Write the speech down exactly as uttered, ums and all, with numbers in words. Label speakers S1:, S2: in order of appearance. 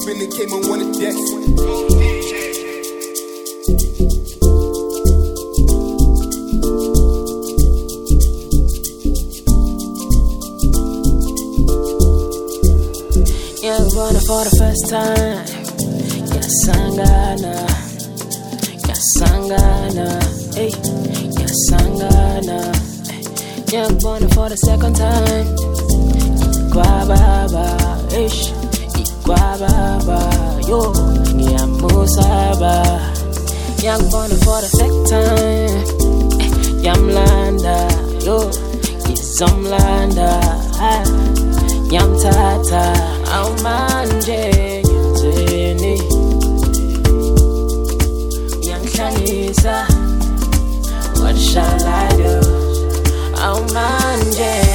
S1: moving and came on one of decks.
S2: Yeah, we want it for the first time. Yeah, Sangana. Yeah, Sangana. Hey, yeah, Sangana. Yeah, we want it for the second time. Guababa, ish. Guababa, yo. Yeah, Musaba. Yeah, we want it for the second time. Yeah, Mlanda, yo. Yeah, Zomlanda. Ah. Yam tata, au manje nyenzeni. Yam Shanisa, what shall I do? Au manje.